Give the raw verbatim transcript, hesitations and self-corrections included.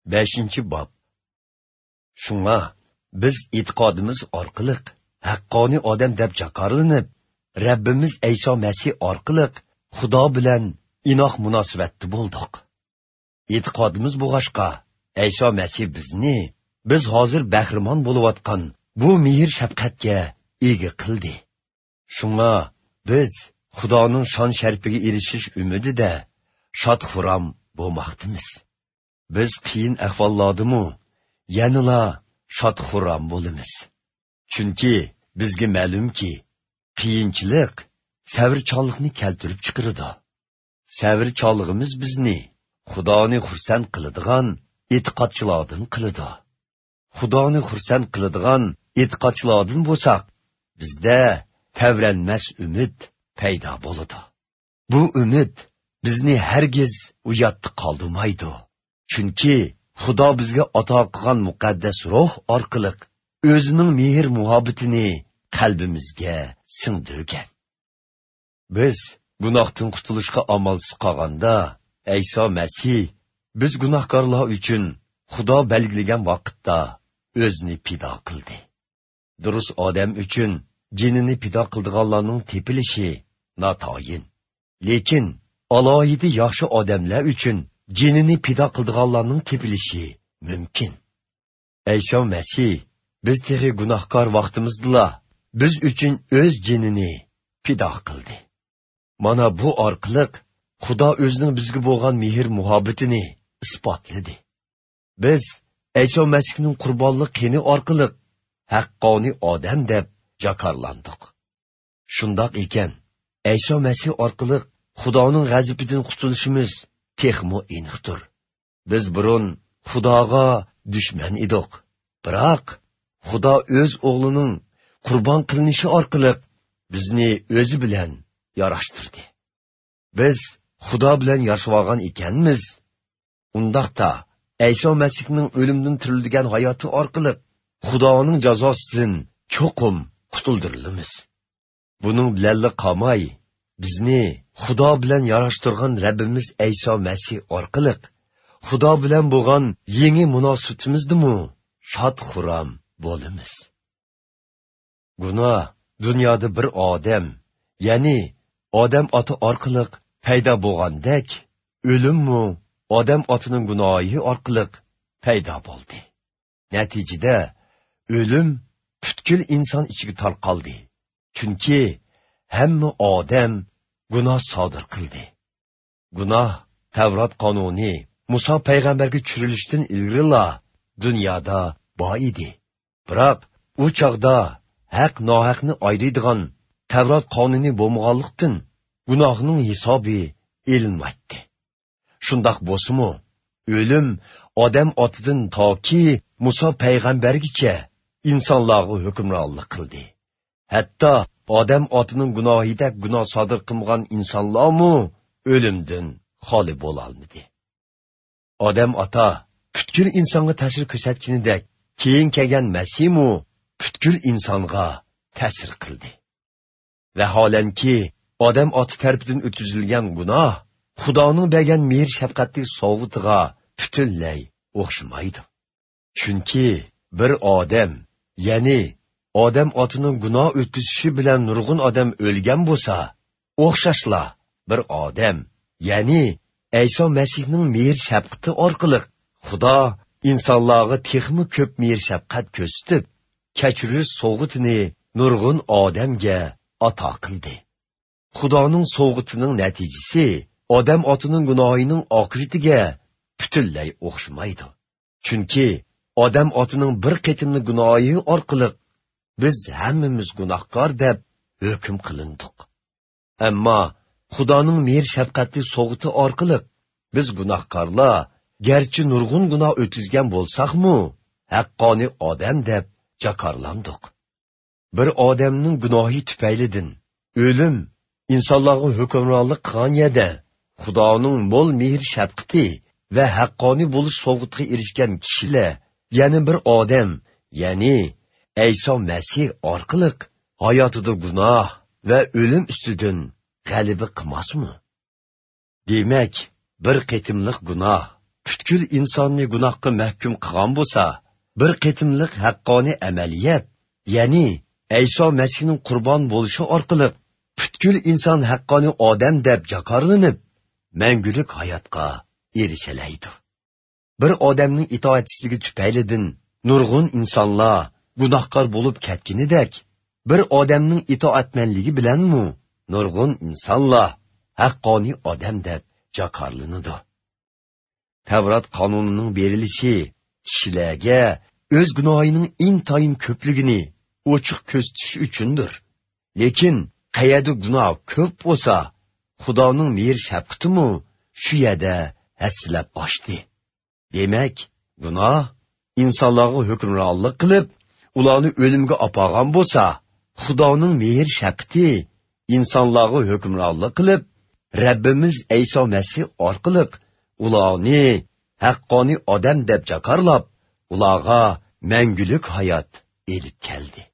beshinchi bob. Shunga biz e'tiqodimiz orqali haqqoniy odam deb jakarlanib, Rabbimiz Ayso Masih orqali Xudo bilan inoq munosabatda bo'ldik. E'tiqodimiz bo'g'ashqa Ayso Masih bizni biz hozir bahrimon bo'layotgan bu mehr shafqatga ega qildi. Shunga biz Xudoning shon sharpiga erishish umidida shod-xuram bo'lmoqdamiz. Biz qiyin ahvollardami, yanala shod-xuram bo'lamiz. Chunki bizga ma'lumki, qiyinchilik savrchanlikni keltirib chiqaradi. Savrchanligimiz bizni Xudoni xursand qiladigan e'tiqodchilardan qiladi. Xudoni xursand qiladigan e'tiqodchilardan bo'lsak, bizda tavranmas umid paydo bo'ladi. Bu umid bizni hargiz uyatda qoldirmaydi. Chunki Xudo bizga ato qilgan muqaddas ruh orqali o'zining mehr muhabbatini qalbimizga singdirgan. Biz gunohdan qutulishga amalsiz qolganda, Ayso Masih biz gunohkorlar uchun Xudo belgilagan vaqtda o'zini pido qildi. Durust odam uchun jinini pido qildiganlarning tepilishi natoyin. Lekin alohida yaxshi odamlar uchun jinini pido qildiganlarning tepilishi mumkin. Ayso Masih biz tehi gunohkor vaqtimizda biz uchun o'z jinini pido qildi. Mana bu orqali Xudo o'zining bizga bo'lgan mehr muhabbatini isbotladi. Biz Ayso Masihning qurbonlik qini orqali haqqoniy odam deb jakarlandik. Shundoq ekan, Ayso Masih orqali Xudoning g'azabidan qutulishimiz texmo aniqdir. Biz burun Xudoga dushman edik. Biroq Xudo o'z o'g'lining qurbon qilinishi orqali bizni o'zi bilan yarashtirdi. Biz Xudo bilan yashayotgan ekanmiz. Undaqda Ayso Masihning o'limdan tirilgan hayoti orqali Xudoning jazosidan cho'qim qutuldirilamiz. Buning bilan qolmay, bizni Xudo bilan yarashtirgan Rabbimiz Ayso Masih orqali Xudo bilan bo'lgan yangi munosabatimizdimi shod-xuram bo'lamiz. Gunoh dunyoda bir odam, ya'ni odam oti orqali paydo bo'lgandek, o'limmi odam otining gunohi orqali paydo bo'ldi. Natijada o'lim butkul inson ichiga tarqaldi. Chunki hamma odam gunoh sodir qildi. Gunoh Tavrot qonuni Musa payg'ambarga tushirilishdan ilgari dunyoda bor edi. Biroq u chaqda haq nohaqni ayiradigan Tavrot qonuni bo'lmaganlikdan gunohning hisobi elinmaydi. Shundoq bo'lsa-mu, o'lim odam otidan toki Musa payg'ambargacha insonlarga hukmronlik qildi. Hatto odam otining gunohida gunoh sodir qilgan insonlarmi o'limdan xoli bo'la olmadi. Odam ota butkul insonga ta'sir ko'rsatganidek, keyin kelgan Masihmu butkul insonga ta'sir qildi. Vaholanki odam oti tarafidan o'tkazilgan gunoh Xudoning bergan mehr shafqatli sovg'atiga butunlay o'xshamaydi. Chunki bir odam, ya'ni odam otining gunoh o'tkazishi bilan nurg'un odam o'lgan bo'lsa, o'xshashla bir odam, ya'ni Ayso Masihning mehr shafqati orqali Xudo insonlarga texmi ko'p mehr shafqat ko'rsatib, kechirish sovg'atini nurg'un odamga ato qildi. Xudoning sovg'atining natijasi odam otining gunohining oqibatiga butunlay o'xshamaydi. Chunki odam otining bir qitimli gunohi orqali biz hammamiz gunohkor deb hukm qilindik. Ammo Xudoning mehr shafqatli sovg'ati orqali biz gunohkorlar garchi nurg'un gunoh o'tkazgan bo'lsak-mu, haqqoniy odam deb jakarlandik. Bir odamning gunohi tufaylidan o'lim insonlarga hukmronlik qilgan edi. Xudoning mo'l mehr shafqati va haqqoniy bo'lish sovg'atiga erishgan kishilar, ya'ni bir odam, ya'ni Ayso Masih orqali hayotida gunoh va o'lim ustidan g'alaba qilmasmi? Demak, bir qitimliq gunoh butkul insonni gunohga mahkum qilgan bo'lsa, bir qitimliq haqqoniy amaliyat, ya'ni Ayso Masihning qurbon bo'lishi orqali butkul inson haqqoniy odam deb jakorlanib, mangulik hayotga erishalaydi. Bir odamning itoatsizligi tufaylidan nurg'un insonlar gunohkor bo'lib ketganidek, bir odamning itoatmanligi bilanmi nurg'un insonlar haqqoniy odam deb jakorlanadi. Tavrat qonunining berilishi kishilarga o'z gunohining intayin ko'pligini ochiq ko'rsatish uchundir. Lekin qayerda gunoh ko'p bo'lsa, Xudoning mehr shafqatimi shu yerda haslab oshdi. Demak, gunoh insonlarga hukmronlik qilib, ularni o'limga olgan bo'lsa, Xudoning mehr shafqati insonlarga hukmronlik qilib, Rabbimiz Ayso Masih orqali ularni haqqoniy odam deb jakorlab, ularga mangulik hayot elib keldi.